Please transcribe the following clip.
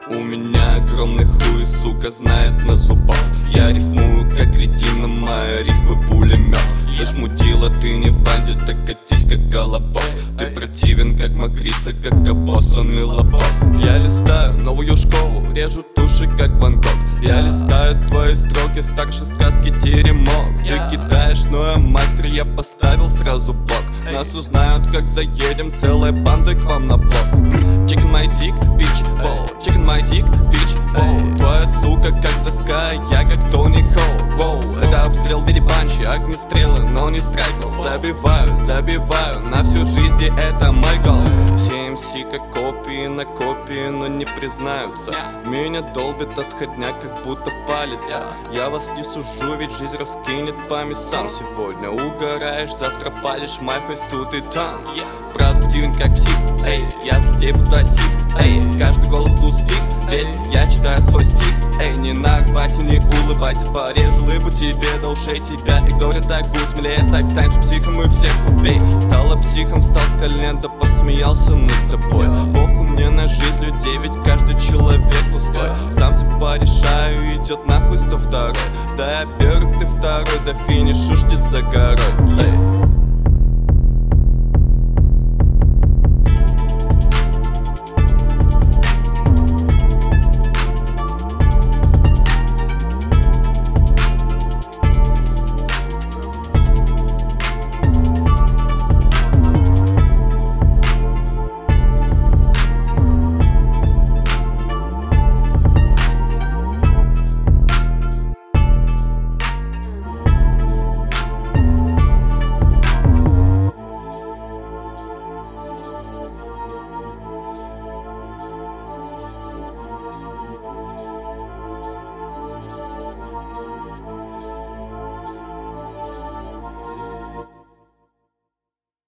У меня огромный хуй, сука, знает на зубах. Я рифмую, как кретина, моя рифмы пулемет. Слышь, мудила, ты не в банде, так катись, как колобок. Ты противен, как мокрица, как обоссанный лобок. Я листаю новую школу, режу туши, как Ван Гог. Я листаю твои строки, старше сказки теремок. Ты кидаешь, но я мастер, я поставил сразу блок. Нас узнают, как заедем целой бандой к вам на блок. Chicken my dick, bitch, wow. Chicken my dick, bitch, wow. Твоя сука как доска, я как Тони Хоук, wow. Это обстрел в виде панчи, огнестрелы, но не страйкл. Забиваю, на всю жизнь, и это мой гол. Все МС как копии на копии, но не признаются. Меня долбит отходняк, как будто палец. Я вас не сужу, ведь жизнь раскинет по местам. Сегодня угораешь, завтра палишь, my face тут и там. Продуктивен как псих, эй, я злодей будто сик, эй. Каждый голос тут стих, ведь я читаю свой стих, эй. Не нагвайся, не улыбайся, порежу лыбу тебе до ушей. Тебя игнорят, так будь смелее, так станешь психом и всех убей. Стала психом, встал с колен, да посмеялся над тобой. Похуй мне на жизнь людей, ведь каждый человек пустой. Сам все порешаю, идет нахуй 102-й. Да я первый, ты второй, до финиша уж не за горой, эй.